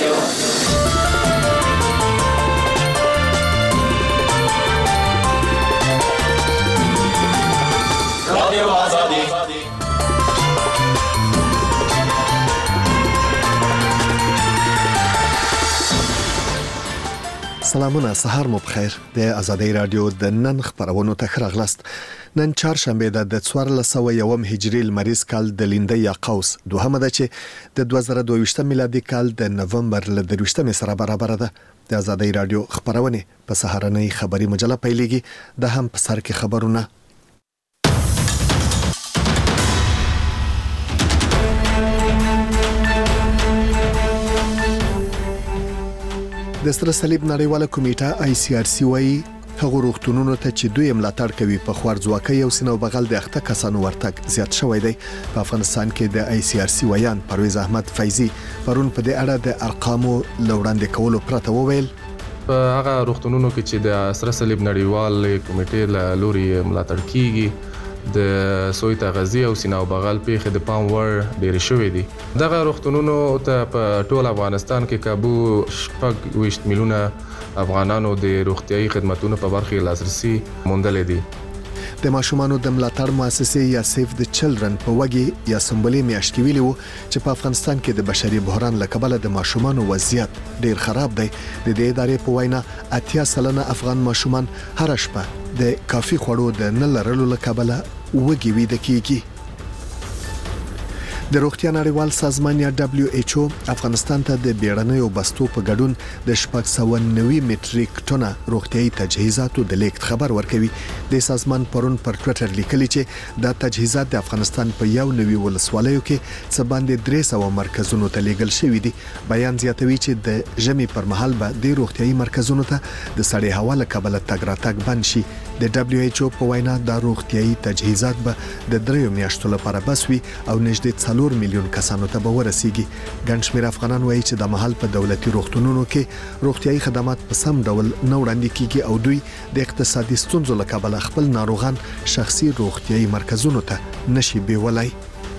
رادیو آزادی. سلامونه، سهار مو بخیر. د آزادۍ رادیو د نن خبرونو ته ښه راغلاست. نن چهارشنبه د 1401 هجري لمریز کال د لینده یا قوس دوهمه ده چې د 2022 میلادي کال د نومبر ل 23 سره برابر ده. د آزادۍ رادیو خبرونه په سهارنۍ خبري مجله پیلېږي. د هم په سر کې خبرونه. د سره صلیب نړیواله کمیټه ICRC وايي هغه روغتونونو ته چې دوی ملاتړ کوي په خوارځواکۍ او سینو بغل د اخته کسانو ورتګ زیات شوی دی. په افغانستان کې د ICRC ویان پرویز احمد فیضی پرون په دې اړه د ارقامو لوړاندې کولو پرته وویل په هغه روغتونونو کې چې د سره صلیب نړیواله کمیټې له لوري ملاتړ کیږي د سویت غزي او سینو بغل پیښه د پام ور ډیر شوې دي. دغه روغتونونو ته په ټول افغانستان کې کابو 20 میلیونه افغانانو د روغتيایي خدماتو په برخه لاسرسي موندل دي. د ماشومانو د ملاتړ مؤسسه یا سیف د چلډرن په وګي یا سمبولي میاشت کې ویلو چې په افغانستان کې د بشري بحران لکبله د ماشومانو وضعیت ډیر خراب دی. د دې ادارې په وینا 80% افغان ماشومان هر شپه د کافي خوړو د نه لرلو لکبله وګي ویده کیږي. د روغتیا نړیوال سازمان یا WHO افغانستان ته د بیړنیو بستو په ګډون د 690 مټریک ټنه روغتیايي تجهیزاتو د لیکت خبر ورکوي. د سازمان پرون پر ټوئیټر لیکلی چې دا تجهیزات د افغانستان په یو نوي ولسوالیو کې څه باندې 300 مرکزونو ته لیږل شوي دي. بیان زیاتوي چې د ژمي پر مهال به د روغتیايي مرکزونو ته د سړې هوا له کبله تګ راتګ بند شي. د WHO په وینا د روغتیايي تجهیزات به د 3 میاشتو لپاره بس وي او نږدې 4 میلیون کسانو ته به ورسیږي. ګڼ شمېر افغانان وایي چې د محل په دولتي روغتونونو کې روغتیايي خدمات په سم ډول نه وړاندې کیږي او دوی د اقتصادي ستونزو له کبله خپل ناروغان شخصي روغتیايي مرکزونو ته نشي بیولای.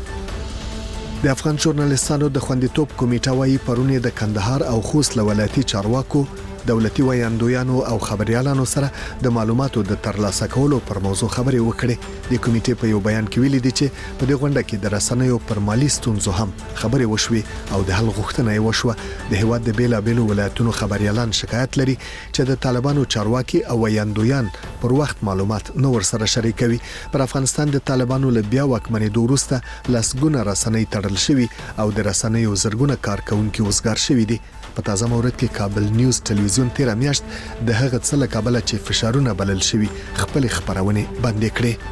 د افغان ژورنالیستانو د خوندیتوب کمیټه وايي پرونه د کندهار او خوست ولایتي چارواکو دولتي ویاندویانو او خبريالانو سره د معلوماتو د ترلاسه کولو پر موضوع خبرې وکړې. د کمیټې په یو بیان کې ویلي دي چې په دې غونډه کې د رسنیو پر مالی ستونزو هم خبرې وشوې او د حل غوښتنه یې وشوه. د هیواد د بیلابیلو ولایتونو خبريالان شکایت لري چې د طالبانو چارواکي او ویاندویان پر وخت معلومات نو ورسره شریکوي. پر افغانستان د طالبانو له بیا واکمنېدو وروسته لسګونه رسنۍ تړل شوي او د رسنیو زرګونه کارکونکي وزګار شوي دي. په تازه مورد کې کابل نیوز ټلویزیون 13 میاشت د هغه څه له کابل چې فشارونه بلل شوي خپل خبرونه بندې کړې.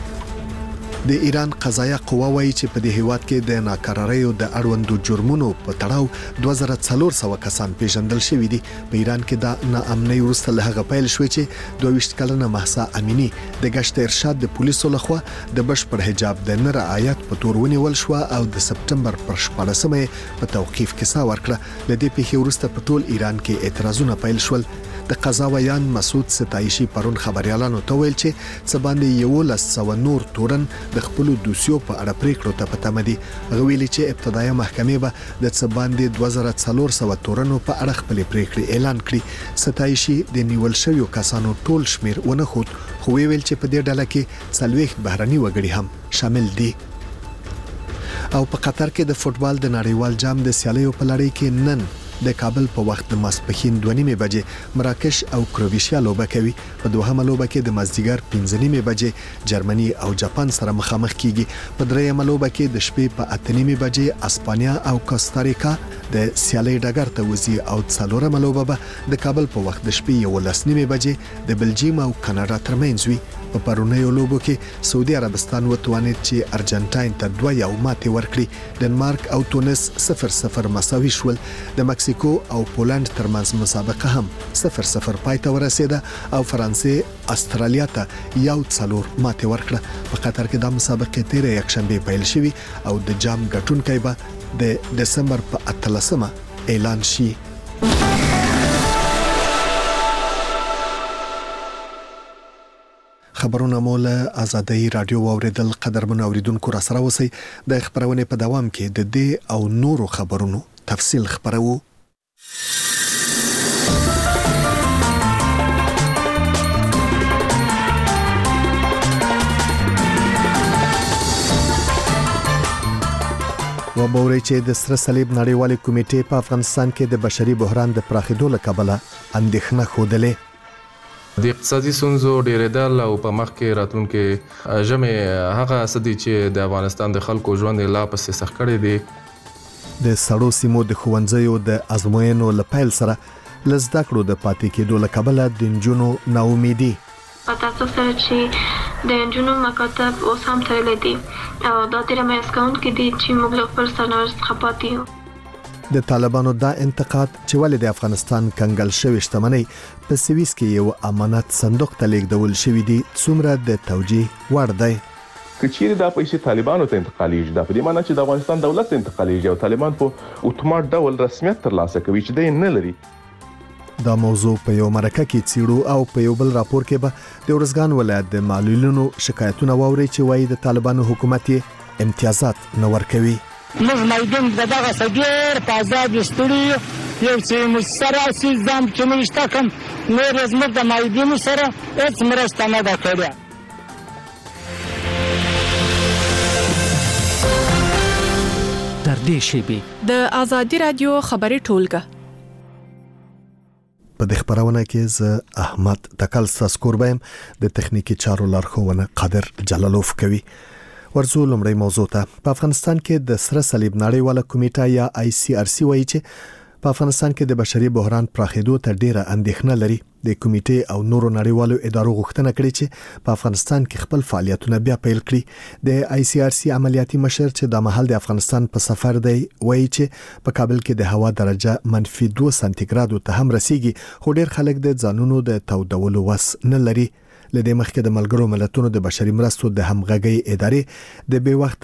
د ایران قضایه قوه وایي چې په دې هیواد کې د ناکراریو د اړوندو جرمونو په تړاو 2400 کسان پیژندل شوي دي. په ایران کې د ناامنۍ وروسته له هغه پیل شوې چې 22 کلنه مهسا امینی د گشت ارشاد د پولیسو لخوا د بشپړ حجاب د نه رعایت په تور ونیول شو او د سپټمبر پر 14مه په توقیف کې سا ورکړه. د دې پیښې وروسته په ټول ایران کې اعتراضونه پیل شول. د قضاویان مسعود ستایشی پرون خبريالانو ته ویل چې څه باندې 1100 نور تورن د خپل دوسیو په اړه پریکړو ته پته مدي. غویلی چې ابتدایي محکمې به د څه باندې 2400 تورنو په اړه خپل پریکړې اعلان کړي. ستایشی د نیول شویو کسانو ټول شمیر ونه خود خو ویل چې په دې ډله کې 40 بهرني وګړي هم شامل دي. او په قطر کې د فوتبال د نړیوال جام د سیالیو په لړۍ کې نن د کابل په وخت د ماسپښین 2:30 بجې مراکش او کروشیا لوبه کوي. په دوهمه لوبه کې د مازدیګر 5:30 بجې جرمني او جاپان سره مخامخ کیږي. په دریمه لوبه کې د شپې په 8:30 بجې اسپانیا او کوستاریکا د سیالي ډګر ته وځي او څلورمه لوبه به د کابل په وخت د شپې 11:30 بجې د بلجیم او کاناډا ترمنځ وي. په پرونیو لوبو کې سعودي عربستان وتوانید چې ارجنټاین ته 2-1 ماتې ورکړي. ډنمارک او تونس 0-0 مساوي شول. د مکسیکو او پولند ترمنځ مسابقه هم 0-0 پای ته ورسېده او فرانسې استرالیا ته 1-4 ماتې ورکړه. په قطر کې د مسابقې تیر یکشنبه پیل شوی او د جام ګټونکي به د دسمبر په 18مه اعلان شي. خبرونه مولا آزادۍ رادیو اوریدل قدرمن اوریدونکو را سره وسی. د خبرونه په دوام کې د دې او نورو خبرونو تفصیل خبرو. وبوري چې د سره صلیب نړیوالې کمیټې په افغانستان کې د بشري بحران د پراخېدو له کبله اندېښنه ښودلې. د اقتصادي ستونزو ډېرېدل او په مخ کې راتلونکي ژمې هغه سدي چې د افغانستان د خلکو ژوند لا پسې سخت کړی دی. د سړو سیمو د ښوونځیو د ازموینو له پیل سره له زده کړو د پاتې کېدو له کبله د نجونو ناامیدي. تاسو سره چې د نجونو مکاتب اوس هم تړلي دي او دا تیره میاشت کې دي چې موږ له خپل سرنوشت څخه پاتې یو. د طالبانو دا انتقاد چې ولې د افغانستان کنګل شوی شتمنۍ په سویس کې یو امانت صندوق ته لیږدول شوی دی څومره د توجیه وړ دی. کچېر دا پیسې طالبانو ته انتقالیږي دا په دې معنی چې د افغانستان دولت ته انتقالیږي او طالبان په اتومات ډول رسمیت ترلاسه کوي چې دی نه لري. دا موضوع په یو مرکه کې څیړو او په یو بل راپور کې به د ارزګان ولایت د معلولینو شکایتونه واوري چې وایي د طالبانو حکومت امتیازات نه ورکوي. موږ مایدین دغه سګیر په آزاد استړي یو چې مسره سي ځم چې نشته کوم نور زموږ د مایدین سره هیڅ مرسته نه ده کړې. تر دې شیبې د آزادي رادیو خبري ټولګه په د خبرونه کې ز احمد تکل ساسکوربم د تخنیکی چارو لارښوونه قادر جلالوف کوي. ورزو لمړی موضوع ته په افغانستان کې د سره صلیب نړیواله کمیټه یا ICRC وایي چې په افغانستان کې د بشري بحران پراخېدو ته ډیره اندېښنه لري. د کمیټې او نورو نړیوالو ادارو غوښتنه کړې چې په افغانستان کې خپل فعالیتونه بیا پیل کړي. د ICRC عملیاتي مشر چې د مهال د افغانستان په سفر دی وایي چې په کابل کې د هوا درجه -2 سانتیګراد ته هم رسیږي خو ډیر خلک د ځانونو د تودولو وس نه لري. لدې مخکې د ملګرو ملتونو د بشري مرستو د همغږي ادارې د بې وخت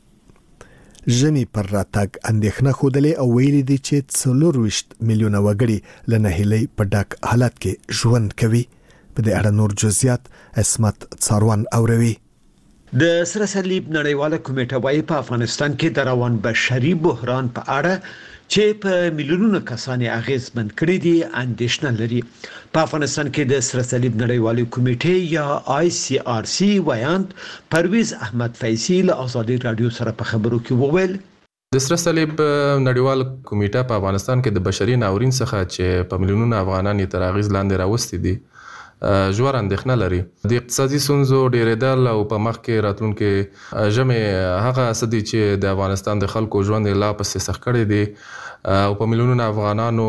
ژمي پر راتګ اندېښنه ښودلې او ویلي دي چې 24 میلیونه وګړي له ناهیلۍ په ډک حالت کې ژوند کوي. په دې اړه نور جزئیات اسمت څاروان اوروي. د سره صلیب نړیواله کمیټه وايي په افغانستان کې د روان بشري بحران په اړه چې په میلیونونو کسان اغیزمن کړي دي اندېښنه لري. په افغانستان کې د سره صلیب نړیواله کمیټې یا ICRC ویاند پرویز احمد فیضی له آزادي رادیو سره په خبرو کې وویل د سره صلیب نړیوال کمیټه په افغانستان کې د بشري ناورین څخه چې په میلیونونو افغانان یې تر اغیز لاندې راوستي دي ژور اندېښنه لري. د اقتصادي ستونزو ډېرېدل او په مخ کې راتلونکي ژمې هغه سدي چې د افغانستان د خلکو ژوند لا پسې سخت کړی دی او په میلیونونو افغانانو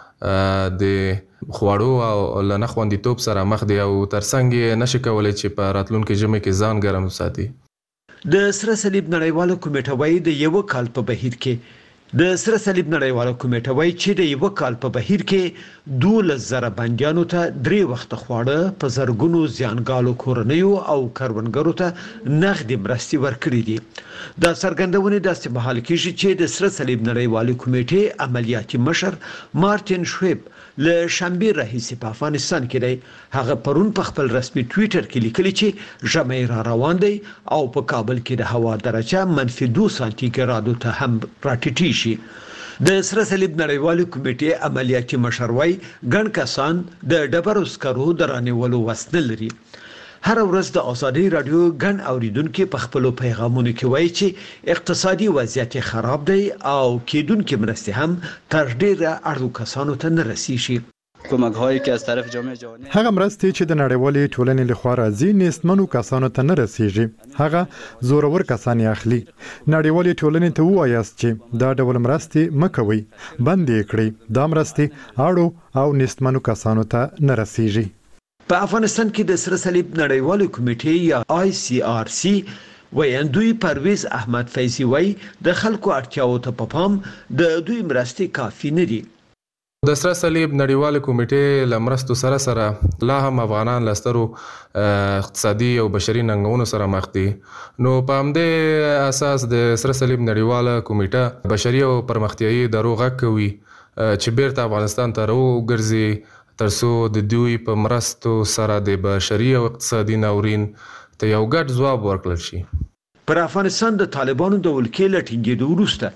د خواړو او لنخوندیتوب سره مخ دي او ترڅنګ نشي کولای چې په راتلونکي ژمې کې ځان ګرم وساتي. د سره صلیب نړیواله کمیټه وايي د یو کال په بهیر کې د سره صلیب نړیواله کمیټه وايي چې د یو کال په بهیر کې 12,000 بندیانو ته 3 وخت خواړه په زرګونو زیانګالو کورنیو او کروندګرو ته نغدي مرستې ورکړي دي. دا څرګندونه داسې مهال کېږي چې د سره صلیب نړیواله کمیټې عملیاتي مشر مارټین شویب له شنبه راهیسې په افغانستان کې دی. هغه پرون په خپل رسمي ټوئیټر کې لیکلي چې ژمي را روان دی او په کابل کې د هوا درجه -2 سانتیګراد ته هم راټیټیږي. د سره صلیب نړیواله کمیټې عملیاتي مشر وايي ګڼ کسان د ډبرو سکرو درانیولو وس نه لري. هر ورځ د آزادي رادیو ګڼ اوریدونکو په خپل پیغامونو کې وایي چې اقتصادي وضعیت خراب دی او کېدونکو مرستې هم تر ډیره اړو کسانو ته نه رسیږي. کمک‌هایی که از طرف جامعه جهانی هغه مرستې چې د نړیوالې ټولنې لخوا راځي نېستمنو کسانو ته نه رسیږي هغه زورور کسان اخلي. نړیوالې ټولنې ته وایاست چې دا ډول مرستې مکوي بندي کړي. دا مرستې اړو او نېستمنو کسانو ته نه رسیږي. په افغانستان کې د سره صلیب نړیواله کمیټې یا ICRC ویاندوی پرویز احمد فیضی وایي د خلکو اړتیاو ته په پام د دوی مرستې کافي نه دي. د سره صلیب نړیواله کمیټې لمرستو سره لا هم افغانان لسترو اقتصادي او بشري ننګونو سره مخ دي. نو په همدې اساس د سره صلیب نړیواله کمیټه بشري او پرمختیایي ادارو غږ کوي چې بیرته افغانستان ته راوګرځي ترڅو د دوی په مرستو سره د بشري او اقتصادي ناورین ته یو ګډ ځواب ورکړل شي. پر افغانستان د طالبانو د ولکې لټینګېدو وروسته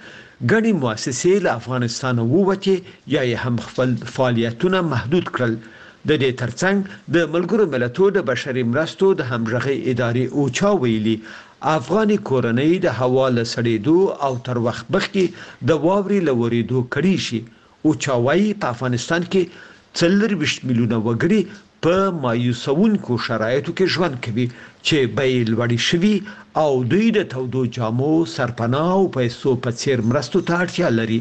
ګڼې مؤسسې له افغانستان ووتې یا یې هم خپل فعالیتونه محدود کړل. د دې ترڅنګ د ملګرو ملتونو د بشري مرستو د همغږي ادارې اوچا ویلي افغاني کورنۍ د هوا له سړېدو او تر وخت مخکې د واورې له ورېدو کړي شي. اوچا وايي په افغانستان کې 24 میلیونه وګړي په مایوسونکو شرایطو کې ژوند کوي چې بیې لوړې شوي او دوی د تودو جامو، سرپناه او پیسو په څیر مرستو ته اړتیا لري.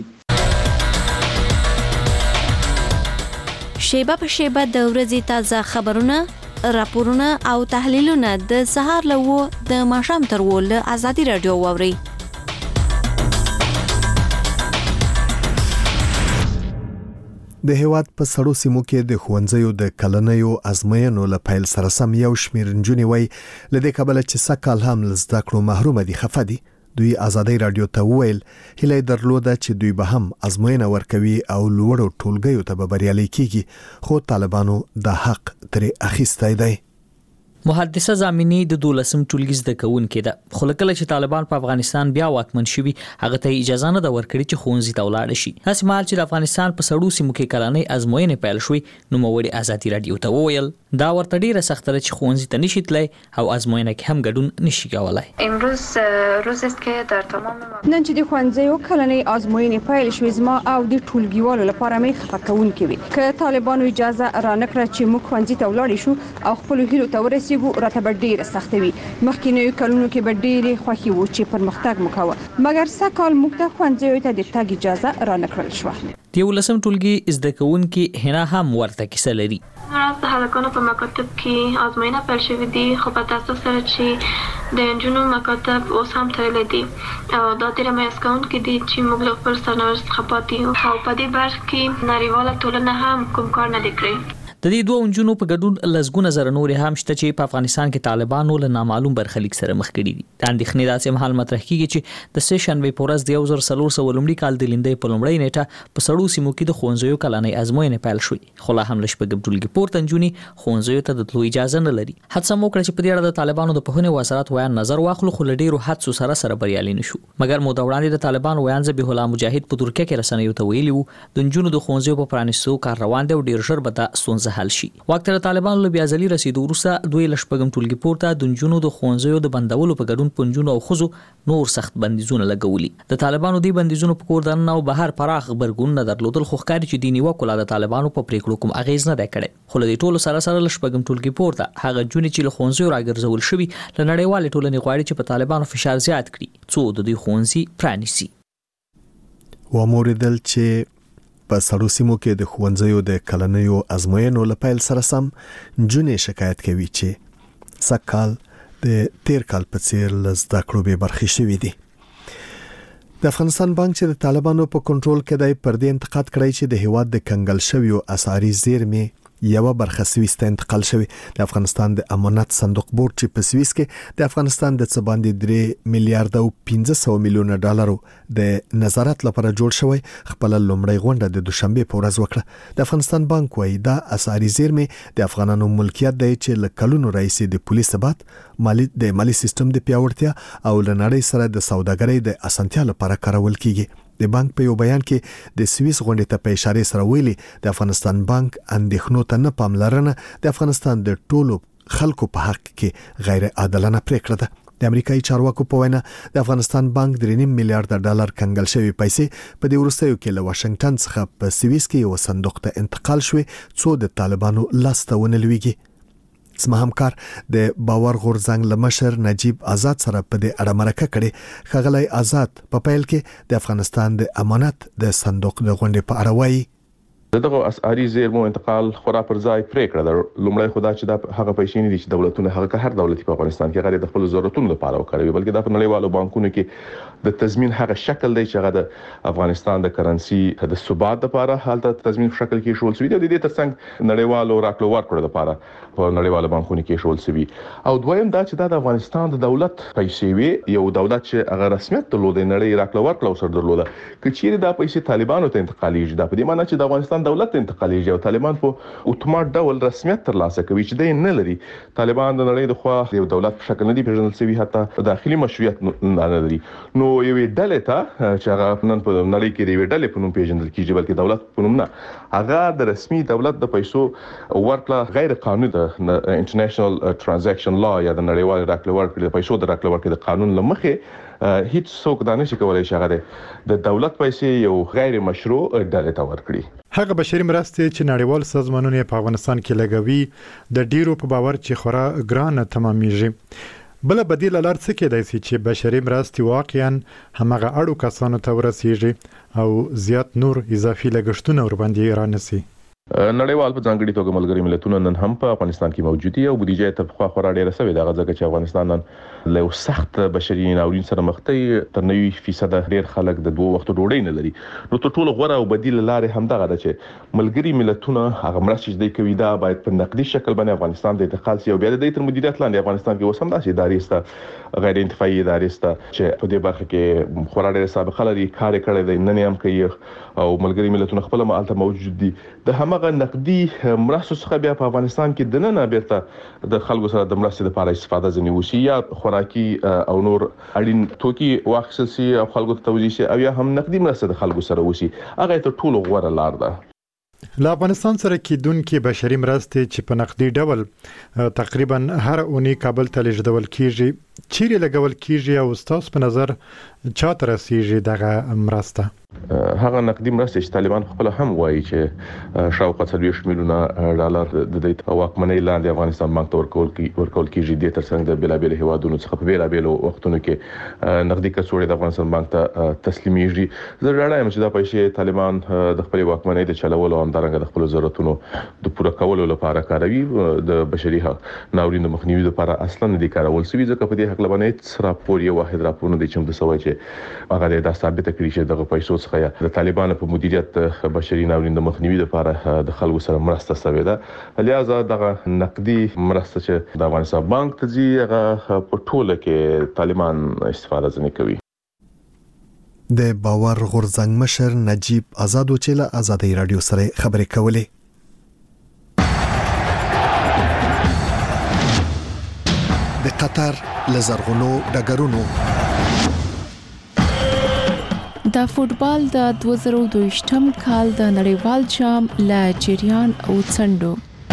شیبه په شیبه د ورځې تازه خبرونه، راپورونه او تحلیلونه د سهار له د ماښام تر له آزادي رادیو واوري. د هیواد په سړو سیمو کې د ښوونځیو د کلنیو ازموینو له پیل سره سم یو شمېر نجونې وایي له دې کبله چې سږ کال هم له زده کړو محرومه دي خفه دي. دوی آزادۍ رادیو ته وویل هیله درلوده چې دوی به هم ازموینه ورکوي او لوړو ټولګیو ته به بریالي کیږي، خو طالبانو د حق ترې اخیستی دی. محدثه زامینی د 12م ټولګي زده کوونکې ده، خو کله چې طالبان په افغانستان بیا واکمن شوي هغه ته اجازه نه ده ورکړي چې ښوونځي ته ولاړ شي. هڅه مال چې د افغانستان په سړو سیمو کې کلنۍ ازموینې پیل شوي نو موړي آزادي رادیو ته وویل دا ورته ډیره سخت ده چې ښوونځي ته نشي تلای او ازموینه کې هم ګډون نشي کولای. امروز روز است که در تمام نن چې د ښوونځیو کلنۍ ازموینې پیل شوي زما او د ټولګیوالو لپاره مې خفه کوونکې وي. که طالبانو اجازه رانکړه چې موږ ښوونځي ته ولاړ شو او خپل هیلو ته ورسېږو راته به ډیره سخت وي. مخکینیو کلونو کې به ډیرې خوښي وو چې پرمختګ وکړو، مګر سږ کال موږ ته ښوونځیو ته د تګ اجازه رانکړل شوه. د 12م ټولګي زده کوونکي هنا هم ورته کیسه لري. راز هلکانو په مکاتب کې آزموینه پیل شوې دي، خو په تاسو سره چې د انجونو مکاتب اوس هم تړلې دي او دا تیره میاشت کوونکې دي چې موږ له خپل سرنوشت څخه پاتې یو او په دې برخه کې نړیواله ټولنه هم کوم کار نه دی کړی. د دې دوه انجونو په ګډون لزګونه زره نور هم شته چې په افغانستان کې طالبانو له نامعلوم برخلیک سره مخ کړي دي. د اندېښنې داسې مهال مطرح کیږي چې د سه شنبه په ورځ د 1400 لومړي کال د لیندۍ په لومړۍ نیټه په سړو سیمو کې د ښوونځیو کلنۍ ازموینې پیل شوې، خو لا هم له شپږم ټولګي پورته نجونې ښوونځیو ته د تلو اجازه نه لري. هڅه مو وکړه چې په دې اړه د طالبانو د پوهنې وزارت ویان نظر واخلو، خو له ډیرو هڅو سره بریالي نشو. مګر موده وړاندې د طالبانو ویان ذبیح الله مجاهد په ترکیه کې رسنیو ته ویلي وو د نجونو د ښوونځیو په پرانیستو کار روان دی او ډیر ژر به دا ستونزه حل شي. وخت د طالبانو له بیا ځلي رسیدو وروسته دوی له شپږم ټولګي پورته د نجونو د ښوونځیو د بندولو په ګډون په نجونو او ښځو نور سخت بندیزونه لګولي. د طالبانو دی بندیزونو په کور دننه او بهر پراخ غبرګون نه درلودل، خو ښکاري چې دیني وکولا د طالبانو په پریکړو کوم اغیز نه دی کړی. خو له دې ټولو سره له شپږم ټولګي پورته هغه جونې چې له ښوونځیو راګرځول شوي له نړیوالې ټولنې غواړي چې په طالبانو فشار زیات کړي څو د دوی ښوونځي پرانیسي. وموریدل چې په سړو سیمو کې د ښوونځیو د کلنیو ازموینو له پیل سره سم نجونې شکایت کوي چې سږ کال د تیر کال په څیر له زده کړو بې برخې شوي دي. د افغانستان بانک چې د طالبانو په کنټرول کې دی پر دې انتقاد کړی چې د هیواد د کنګل شویو اسعاري زیرمې یو برخه سویس ته انتقال شوی. د افغانستان د امانت صندوق بورډ چې په سویس کې د افغانستان د څه باندې 3 میلیارډ او 500 میلیونه ډالرو د نظارت لپاره جوړ شوی خپل لومړی غونډه د دوشنبه په ورځ وکړه. د افغانستان بانک وايي دا اسعاري زیرمې د افغانانو ملکیت دی چې له کلونو راځي د پولیس ثبات، مالی سیستم د پیاوړتیا او لنړۍ سره د سوداګرۍ د اسانتیا لپاره کارول کیږي. د بانک په یو بیان کې د سویس غونډې ته په اشاره سره ویلي د افغانستان بانک اندېښنو ته نه پاملرنه د افغانستان د ټولو خلکو په حق کې غیر عادلانه پریکړه ده. د امریکایي چارواکو په وینا د افغانستان بانک 3 میلیارډ ډالر کنګل شوی پیسې په دې وروستیو کې له واشنگټن څخه په سویس کې یو صندوق ته انتقال شوی څو د طالبانو لاسته ونه لويږي. زما همکار د باور غورځنګ لمشر نجیب آزاد سره په دې اړه مرکه کړې. خغلی آزاد په پیل کې د افغانستان د امانت د صندوق د غونډې په اړه وایي دغه اسعاري زیرمو انتقال خورا پر ځای پریکړه ده. لومړی خدا چې د هغه پیسې نه دي چې دولتونه هغه هر دولتي په افغانستان کې غیر د خپل ضرورتونو لپاره وکړي، بلکې د نړیوالو بانکونو کې د تضمین هغه شکل دی چې هغه د افغانستان د کرنسي د ثبات لپاره حالت تضمین په شکل کې شول سوي دي. د دې ترڅنګ نړیوالو راکړو ورکړو لپاره په نړیوالو بانکونو کې شول سوي. او دویم دا چې د افغانستان د دولت پیسې وي، یو دولت چې هغه رسمیت درلود نړۍ راکړو ورکړو سره درلوده، کچېره د پیسې طالبانو ته انتقالي دا په دې معنی چې د افغانستان طالبان دولت انتقالي او طالبان په اتومات ډول رسمیت ترلاسه کوي چې د نه لري. طالبان د نړۍ د خوا یو دولت په شکل نه دی پیژندل شوی، حتی داخلي مشروعیت نه لري. نو یو ډلې ته چې هغه نن په نړۍ کې یو ډلې په نوم پیژندل کیږي بلکې دولت په نوم نه، هغه د رسمي دولت د پیسو ورکړه غیر قانوني ده. انټرنیشنل ترانزیکشن لا یا د نړیوال راکړه ورکړه د پیسو د راکړه ورکړه د قانون لمخې هیڅ څوک دا نشي کولای چې هغه د دولت پیسې یو غیر مشروع ډلې ته ورکړي. هغه بشري مرستې چې نړیوال سازمانونه په افغانستان کې لګوي د ډیرو په باور چې خورا ګران تمامېږي. بل بدیل لار څه کېدای شي چې بشري مرستې واقعا همغه اړو کسانو ته ورسیږي او زیات نور اضافي لګښتونه ور باندې رانسي. نړیوال په ځانګړي توګه ملګری ملتونه نن هم په افغانستان کې موجود دي او بودیجه تر خوا خورا ډیره سوي ده، ځکه چې افغانستان نن له سخت بشري ناورین سره مخ دی. تر 90% ډیر خلک د 2 وختو ډوډۍ نه لري. نو ټول غوړه او بدیل لارې هم دغه ده چې ملګری ملتونه هغه مرستې چې کوي دا باید په نقدي شکل باندې افغانستان د انتقال سي او بیا د تر مدیریت لاندې افغانستان کې وسم داسې ادارې سته غیر انتفاعي ادارې سته چې په دې برخه کې خورا ډیره سابقه لري، کار کړی دی، نن هم کوي او ملګری ملتونه خپل مالته موجود دي. د همغه نقدي مرستو څخه بیا په افغانستان کې د نن بیرته د خلکو سره د مرستې لپاره استفاده ځنی وشي یا خوراکي او نور اړین توکي واخیستل شي او خلکو ته توزیع شي او یا هم نقدي مرسته د خلکو سره وشي. هغه ته ټول غوړه لار ده. له افغانستان سره کېدونکې بشري مرستې چې په نقدي ډول تقریبا هر اونۍ کابل ته لیږدول کیږي، چیرې لګول کیږي او ستاسو په نظر چا ته رسیږي دغه مرسته؟ هغه نقدي مرستې چې طالبان خپل هم وایي چې شاوخوا 40 میلیونه ډالر د دې واکمنۍ لاندې افغانستان بانک ته ورکول کیږي. د ترڅنګ د بلابل هیوادونو څخه په بلابل وختونو کې نقدي کڅوړې د افغانستان بانک ته تسلیمیږي. زه راړم چې دا پیسې طالبان د خپل واکمنۍ د چلولو او همدارنګه د خپل ضرورتونو د پوره کولو لپاره کاروي. د بشري ناورین د مخنیوي لپاره اصلا نه دي کارول شوي، ځکه په دې حق لبنې سره پورې واحد راپور نه دي چې د سوي چې هغه د ثابت کړي چې دغه پیسو څخه د طالبانو په مدیریت بشري ناورین د مخنیوي لپاره د خلکو سره مرسته شوې ده. لہذا دغه نقدي مرسته چې د افغانستان بانک ته ځي هغه په ټوله کې طالبان استفاده ځنې کوي. د باور غورځنګ مشر نجیب آزاد چې له آزادۍ رادیو سره خبرې کولې. د قطر لزرغونو ډګرونو د فوټبال د 2022م کال د نړیوال جام لا جریان او څنډو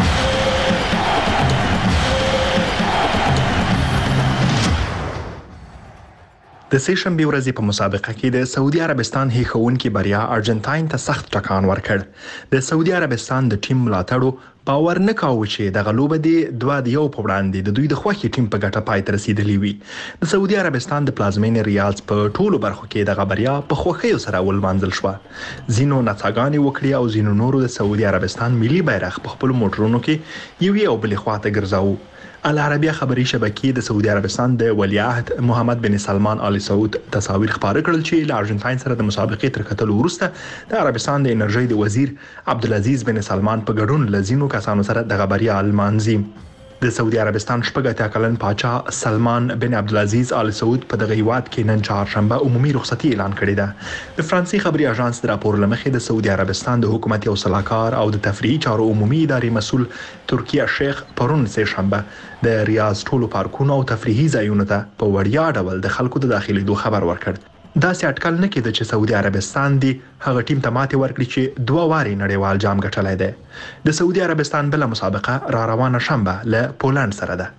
د سه شنبه ورځې په مسابقه کې د سعودي عربستان هیښوونکي بریا ارجنټاین ته سخت ټکان ورکړ. د سعودي عربستان د ټیم ملاتړو باور نه کاوه چې د غلوبه دی 2-1 په وړاندې د دوی د خوښي ټیم په ګټه پای ته رسیدلی وي. د سعودي عربستان د پلازمینې ریاض په ټولو برخو کې د بریا په خوښۍ سره ولمانځل شو. زینو نڅاګانې وکړي او زینو نورو د سعودي عربستان ملي بیرغ په خپل موټرونو کې یو بل خواته ګرځاو. العربیه خبري شبکې د سعودي عربستان د ولیعهد محمد بن سلمان آل سعود تصاویر خبره کړل چې له ارجنټاین سره د مسابقې تر کتلو وروسته د عربستان د انرژي د وزیر عبدالعزیز بن سلمان په ګډون لزینو کسانو سره د بریا المانزي. د سعودي عربستان شپږ کلن پاچا سلمان بن عبدالعزیز آل سعود په دغه هیواد کې نن چهارشنبه عمومي رخصتي اعلان کړې ده. د فرانسې خبري اژانس د راپور لمخې د سعودي عربستان د حکومت او صلاحکار او د تفریحي چارو عمومي ادارې مسول ترکیه شیخ پرون سه شنبه د ریاض ټولو پارکونو او تفریحي ځایونو ته په وړیا ډول د خلکو د داخليدو خبر ورکړ. دا سي اټکل نه کېده چې سعودي عربستان دی هغه ټیم ته ماته ورکړي چې 2 واري نړیوال جام ګټلای دی. د سعودي عربستان بل مسابقه را روانه شنبه له پولند سره ده.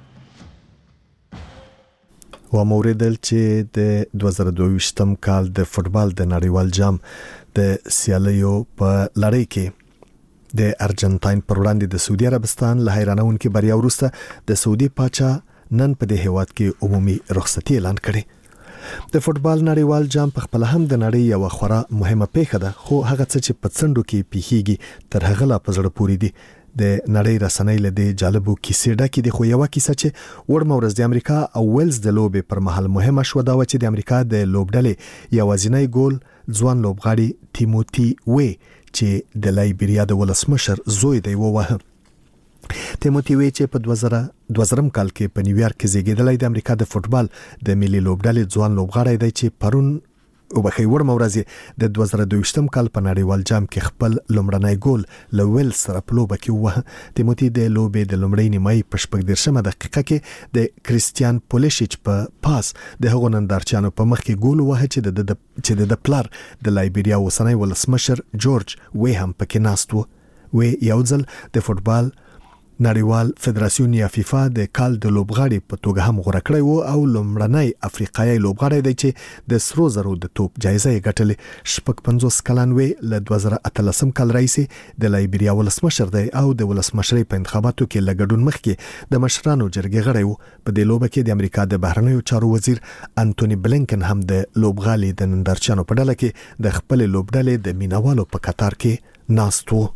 و موردل چې د 2022م کال د فوټبال د نړیوال جام د سیالیو په لړۍ کې د ارجنټاین پر وړاندې د سعودي عربستان له حیرانونکو بریا وروسته د سعودي پاچا نن په دې هیواد کې عمومي رخصتي اعلان کړي. د فوټبال نړیوال جام په خپل هم د نړۍ یو خورا مهمه پیښه ده، خو هغه څه چې په څنډو کې پیښیږي تر هغه لا په زړه پورې دي. د نړۍ رسنۍ له دې جالبو کیسې ډکې دي، خو یو کیسه چې وړمه ورځ د امریکا او ویلز د لوبې پر مهال مهمه شو دا و چې د امریکا د لوبډلې یوازینی ګول ځوان لوبغاړي تیموتی وی چې د لایبیریا د ولسمشر زوی دی ووهه. تیموتی وی چې په 2000 کال کې په نیویارک کې زیږیدلی د امریکا د فوټبال د ملي لوبډلې ځوان لوبغاړی دی چې پرون وبخي ورمورځي د 2022م کال په نړیوال جام کې خپل لومړنی ګول لویل سره په لوبه کې وه. تیموتی د لوبې د لومړۍ نیمایي په 14 دقیقه کې د کریستیان پولیشیچ په پاس د هغو نندارچیانو په مخ کې ګول وه چې د پلار د لایبیریا اوسنی ولسمشر جورج وی هم پکې ناست و. وی یو ځل د فوټبال نړیوال فدراسیون یا فیفا د کال د لوبغاړي په توګه هم غوړه کړی و او لومړنی افریقایي لوبغاړی دی چې د سرو زرو د توپ جایزه یې ګټلې. 50 کلن وی له 2018 کال راهیسې د لایبیریا ولسمشر دی او د ولسمشرۍ په انتخاباتو کې له ګډون مخکې د مشرانو جرګې غړی و. په دې لوبه کې د امریکا د بهرنیو چارو وزیر انټونی بلینکن هم د لوبغالي د نندارچیانو په ډله کې د خپل لوبډلې د مینوالو په قطار کې ناست و.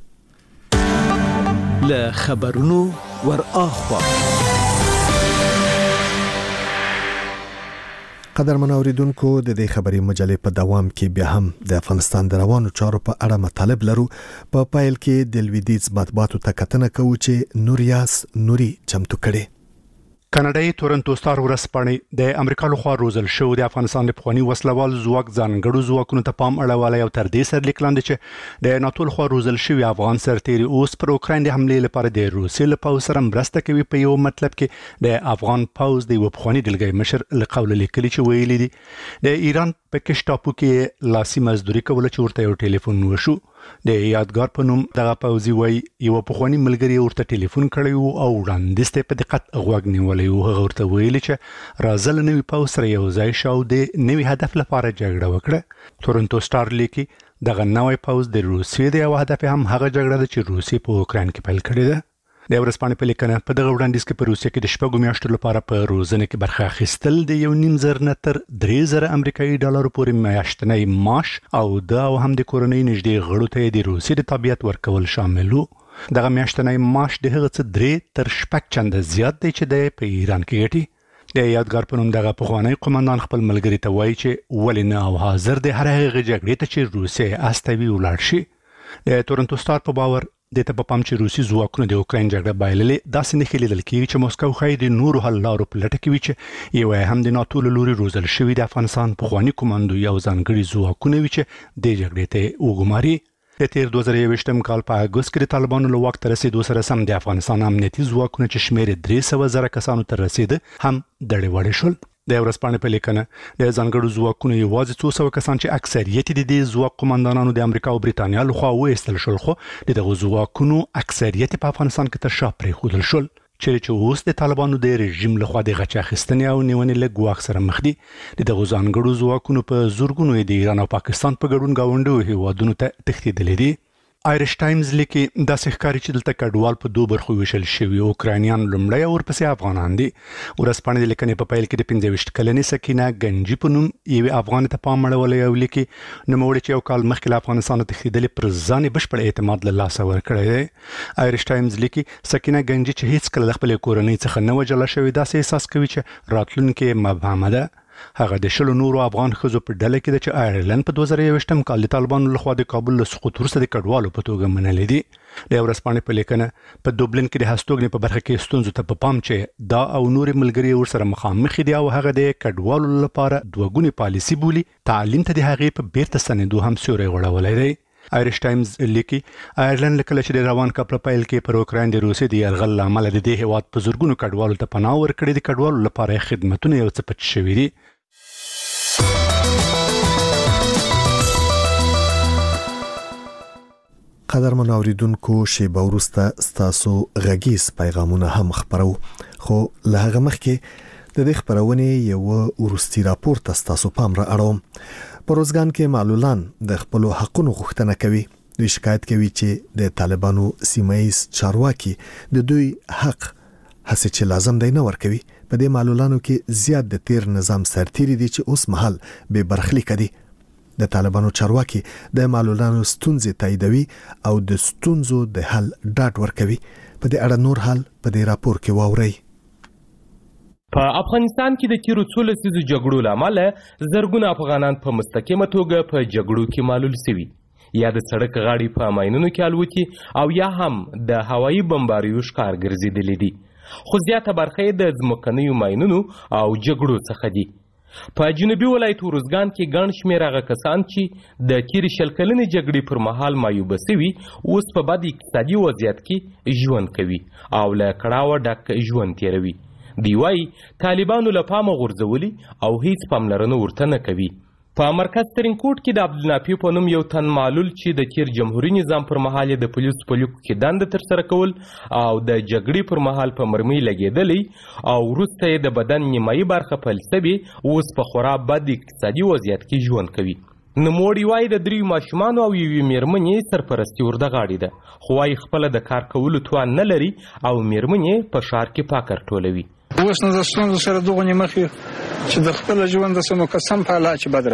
له خبرونو ور اخوا قدرمن اوریدونکو د دې خبري مجلې په دوام کې بیا هم د افغانستان د روانو چارو په اړه مطالب لرو. په پایل کې د لویدیځ مطبوعاتو ته کتنه کوو چې نوریاس نوري چمتو کړي. کاناډایي تورنټو ستار ورځپاڼې د امریکا لخوا روزل شو د افغانستان د پخوانی وسلوال ځواک ځانګړو ځواکونو ته پام اړولی او تر دې سره لیکلاند چې د ناتو لخوا روزل شوی افغان سرتیري اوس پر اوکراین د حملې لپاره د روسیې له پوځ سره مرسته کوي. په یو مطلب کې د افغان پوځ د یو پخوانی ډلګۍ مشر له قوله لیکلي چې ویلي دي د ایران په کشټاپو کې لاسي مزدوري کوله چې ورته یو ټلیفون وشو. د یادګار په نوم دغه پوځي وای یو پخوانی ملګری ورته ټلیفون کړی او وړاندیز ته په دقت غوږ نیولی او هغه ورته ویلي چې راځل نوې پوځ سره یو ځای شو د نوې هدف لپاره جګړه وکړه. تورنټو ستار لیکي دغه نوې پوځ د روسیې د یو هدف هم هغه جګړه ده چې روسیې په اوکراین کې پیل کړې ده. د ورځپاڼې په لیکنه په دغه وړاندیز کې په روسیې کې د شپږو میاشتو لپاره په روزنه کې برخه اخیستل د 1.5 نه تر 3,000 امریکایي ډالرو پورې میاشتنی معاش او د هم د کورنۍ نږدې غړو ته د روسیې د تابعیت ورکول شامل وو. دغه میاشتنی معاش د هغه څه 3 تر 6 چنده زیات دی چې د په ایران کې ګټي. د یادګار په نوم دغه پخوانی قومندان خپل ملګری ته وایي چې ولې نه او حاضر د هر هغه جګړې ته چې روسیې استوي ولاړ شي. د تورنټو ستار په باور د ته په پام چې روسي ځواکونه د اوکراین جګړه بایللې داسې نه لیدل کېږي چې موسکو خای د نورو حل لارو په لټه کې وي چې یو هم د ناتو له لوري روزل شوی د افغانستان پخوانی کمانډو یو ځانګړي ځواکونه وي چې د جګړې ته وګماري. د تیر 2023م کال په اګوست کې د طالبانو له واک ته رسیدو سره سم د افغانستان امنیتي ځواکونه چې شمیر 300,000 کسانو ته رسیده هم دړې وړې شول. د ورځپاڼې په لیکنه د ځانګړو ځواکونو یوازې 200 کسان چې اکثریت د دې ځواک قومندانانو د امریکا او بریتانیا لخوا وایستل شول خو دغه ځواکونو اکثریت په افغانستان کې تر شا پرېښودل شول چې اوس د طالبانو د رژیم لخوا د غچ اخیستنې او نیونې له ګواښ سره مخ دي. دغه ځانګړو ځواکونو په زورګونو د ایران او پاکستان په ګډون گاونډیو هیوادونو ته تښتېدلي دي. آیرش ټایمز لیکي د ښکاری چې دلته کډوال په دوه برخو ویشل شوی اوکراینیان لومړی او ورپسې افغانان دي. ورځپاڼې د لیکنې په پیل کې د 25 کلنې سکینه گنجي په نوم یو افغان ته پام اړولی او لیکي نوموړي چې یو کال مخکې له افغانستان تښتېدلې پر ځان بشپړ اعتماد له لاسه ورکړی دی. آیرش ټایمز لیکي سکینه گنجي چې هیڅ کله د خپل کورنۍ څخه نه وجله شوی داسې احساس کوي چې راتلونکي مبهمه ده. هغه د شلو نورو افغان ښځو په ډله کې د چې آیرلند په 2021م کال د طالبانو لخوا د کابل له سقوط وروسته د کډوالو په توګه منلې دي. د ورځپاڼې په لیکنه په دوبلن کې د هستوګنې په برخه کې ستونزو ته په پام چې دا او نور ملګري ورسره مخامخ دي او هغه د کډوالو لپاره دوګونی پالیسي بولي تعلیم ته د هغې په بیرته ستنېدو هم سیوری غوړولی دی. آیرش ټایمز لیکي آیرلند له کله چې د روان کال په پیل کې پر اوکراین د روسیې د یرغل له امله د دې هیواد په زرګونو کډوالو ته پناه ورکړې د کډوالو لپاره خدمتونه یو څه پټ شوي دي. قدرمن اوریدونکو شیبه وروسته ستاسو غږیز پیغامونه هم خبرو خو له هغه مخکې د دې خبرونې یو ورستي راپور ته ستاسو پام را اړوم. په روزګان کې معلولان د خپل حقوقو غوښتنه کوي. دوی شکایت کوي چې د طالبانو سیمایي چارواکي د دوی حق هڅه چې لازم دی نه ورکوي. په دې معلولانو کې زیات د تیر نظام سرتیري دي چې اوس مهال به برخلیک دي. د طالبانو چارواکي د معلولانو ستونزې تاییدوي او د ستونزو د حل ډاډ ورکوي. په دې اړه نور حال په دې راپور کې واورئ. په افغانستان کې د تیرو 13 لسیزو جګړو له امله زرګونه افغانان په مستقیمه توګه په جګړو کې معلول شوي یا د سړک غاړې په ماینونو کې الوتي او یا هم د هوایي بمباریو ښکار ګرځېدلي دي. خو زیاته برخه د ځمکنیو ماینونو او جګړو څخه دي. په جنوبي ولایت ارزګان کې ګڼ شمېر هغه کسان چې د تېرې شل کلنې جګړې پر مهال معیوبه سوي اوس په بد اقتصادي وضعیت کې ژوند کوي او له کړاوه ډک ژوند تېروي. دوی وایي طالبانو له پامه غورځولي او هیڅ پاملرنه ورته نه کوي. په مرکز ترینکوټ کې د عبدالنافع په نوم یو تن معلول چې د تېر جمهوري نظام پر مهال یې د پولیسو په لیکو کې دنده ترسره کول او د جګړې پر مهال په مرمۍ لګېدلی او وروسته یې د بدن نیمایي برخه فلج سوې اوس په خورا بد اقتصادي وضعیت کې ژوند کوي. نوموړي وایي د 3 ماشومانو او 1 مېرمنې سرپرستي ورده غاړې ده، خو وایي خپله د کار کولو توان نه لري او مېرمنې په ښار کې پاکر ټولوي. اوس نو د ستونزو سره دغه مخ یو چې د خپل ژوند د سمو قسم په الله چې بد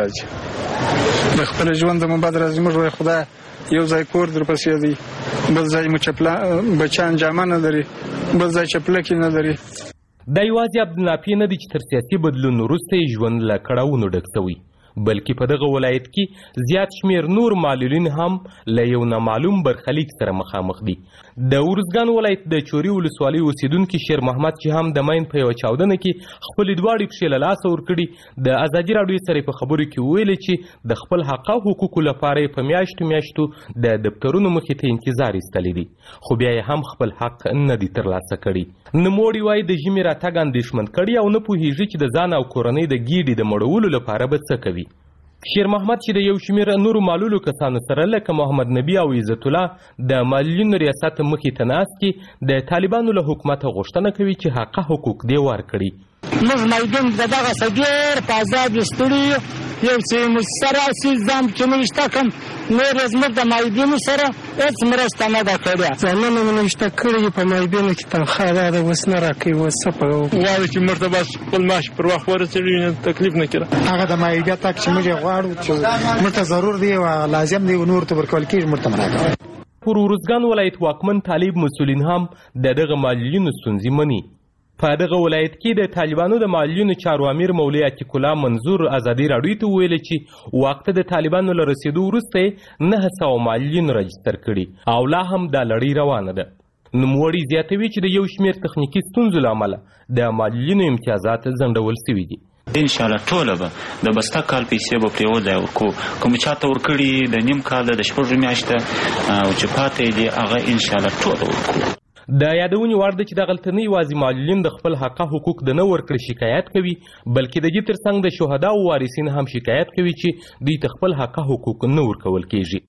راځي، د خپل ژوند د بد راځي. موږ وایي خدای یو ځای کور در پسې دی، بل ځای مو چپلا بچان جامه نه لري، بل ځای چپلکې نه لري. دا یوازې عبدالنافع نه دی چې تر سیاسي بدلون وروسته یې ژوند له کړاوونو ډک سوی، بلکې په دغه ولایت کې زیات شمیر نور معلولین هم له یو نامعلوم برخلیک سره مخامخ دي. د ارزګان ولایت د چوري ولسوالۍ اوسیدونکي شیر محمد چې هم د ماین په یوه چاودنه کې خپلې دواړې پښې له لاسه ورکړي، د ازادي راډیو سره په خبرو کې ویلي چې د خپل حق او حقوقو لپاره یې په میاشتو د دفترونو مخې ته انتظار ایستلی دی، خو بیا یې هم خپل حق نه دی ترلاسه کړی. نوموړي وایي د ژمي راتګ اندېښمن کړي او نه پوهېږي چې د ځان او کورنۍ د ګیډې د مړولو لپاره به څه کوي. شیر محمد چې د یو شمېر نورو معلولو کسانو سره لکه محمد نبی او عزت الله د معلولینو ریاست مخې ته ناست کې د طالبانو له حکومته غوښتنه کوي چې حق حقوق دې ورکړي. موږ مایدون دغه ډېر په آزاد ستړي یو چې موږ سره چې ځان چې موږ شته کوم نور زموږ د مایدونو سره هېڅ مرسته نه ده کړې. ځانونه موږ شته کړي په مایدونو کې تنخواه ده اوس نه راکوي. اوس څه کوو؟ غواړو چې موږ ته بس خپل معاش پر وخت ورسېږي، تکلیف نه کړه. هغه د مایدې تک چې موږ غواړو چې موږ ته ضرور دی او لازم دی نور ته ورکول کېږي موږ ته راکوي. پر ارزګان ولایت واکمن طالب مسؤلین هم د دغه معلولینو ستونزې مني. په دغه ولایت کې د طالبانو د معلولینو چارو امیر مولوي عتیق الله منظور ازادي راډیو ته ویلي چې وخت د طالبانو له رسېدو وروسته 900 معلولین رجستر کړي او لا هم دا لړۍ روانه ده. نوموړي زیاتوي چې د یو شمېر تخنیکي ستونزو له امله د معلولینو امتیازات ځنډول سوي دي. انشاءالله ټوله به د بسته کال پیسې به پرې وځای ورکو، کوم چاته ورکړي د نیم کال د 6 میاشته او چې پاتې دي هغه انشاءالله ټوله ورکو. د یادونې وړ ده چې دغلته نه یوازې معلولین د خپل حق حقوق د نه ورکړې شکایت کوي، بلکې د دې ترڅنګ د شهدا او وارثین هم شکایت کوي چې دوی ته خپل حق حقوق نه ورکول کیږي.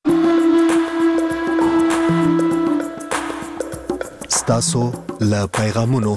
ستاسو له پیغامونو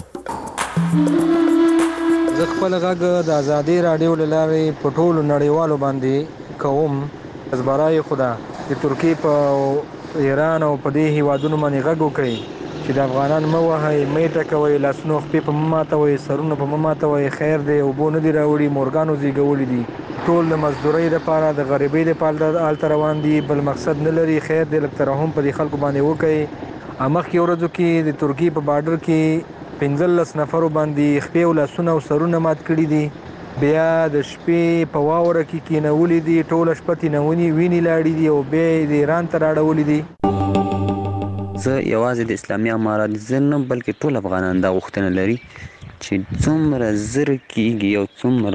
زه خپل غږ د ازادي راډیو له لارې په ټولو نړیوالو باندې کوم. زبرای خدا د ترکیې په ایران او په دې هیوادونو باندې غږ وکړي چې د افغانان مه وهئ، میټه کوئ، لاسونه خپې په مه ماتوئ، سرونه په مه ماتوئ، خیر دی اوبو نه دي راوړي، مورګانو زیږولي دي، ټول د مزدورۍ دپاره د غریبۍ دپاره هلته روان دي، بل مقصد نه لري. خیر دی لږ ترحم په دې خلکو باندې وکئ. مخکې ورځو کې د ترکیې په بارډر کې 15 نفرو باندې خپې او لاسونه او سرونه مات کړي دي، بیا د شپې په واوره کې کینولي دي، ټوله شپه تینوني وینې لاړې دي او بیا یې د ایران ته راړولي دي. زه یوازې د اسلامي امارات زه نه بلکې ټول افغانان دا غوښتنه لري چې څومره زر کېږي او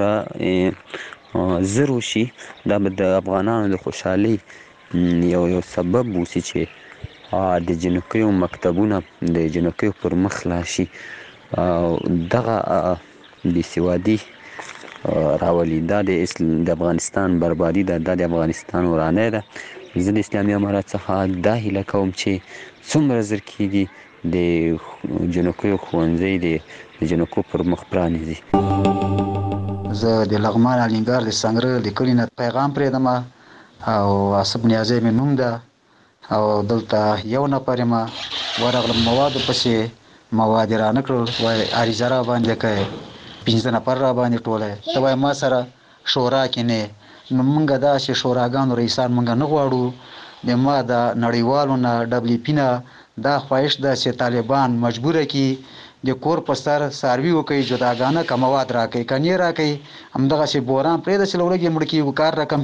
څومره زر وشي دا به د افغانانو د خوشحالۍ یو سبب اوسي چې د جنکیو مکتبونه د جنکیو پر مخ خلاص شي او دغه بېسوادي راولي. دا د افغانستان بربادي ده، دا د افغانستان ورانۍ ده. زه د اسلامي امارات څخه دا هیله کوم چې څومره زر کېږي د جنکیو ښوونځی د جنکو پر مخ پرانیزي. زه د لغمان الینګار د سنګره د کلي نه پیغام پرېږدم او آصف نیازی مې نوم ده او دلته یو نفر یم ورغلم موادو پسې مواد یې رانه کړل، وایي عریضه را باندې کوې 15 نفر را باندې ټولی، ته وایي ما سره شورا کې نه. نو موږ داسې شوراګانو رئیسان موږ نه غواړو. د ما د نړیوالو نه WP نه دا خواهش ده چې طالبان مجبوره کړي د کور په سر څاروي وکړي، جداګانه که مواد راکړي، که نه راکړي همدغسې بوران پرېږده چې له ورځې مړه کېږو، کار راکم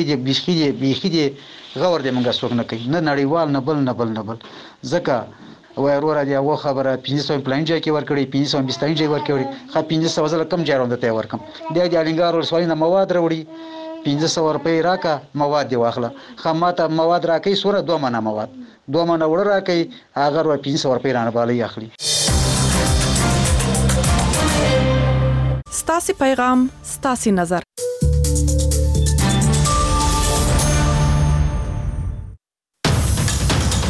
کېږو، بیخي دې غور دې موږ څوک نه کوي، نه نړیوال نه بل ځکه وای ورور دی هغه خبره 500 پلانجه کې ورکړي 520 ځای ورکړي خا 500 زله کم جاروند ته ورکم د الینګار ورسوالینه مواد وروړي 500 روپۍ راکا مواد دی واخله خاماته مواد راکې سوره 2 منه مواد 2 منه وړ راکې هغه 500 روپۍ رانه بالي اخلي. ستاسي پیغام ستاسي نظر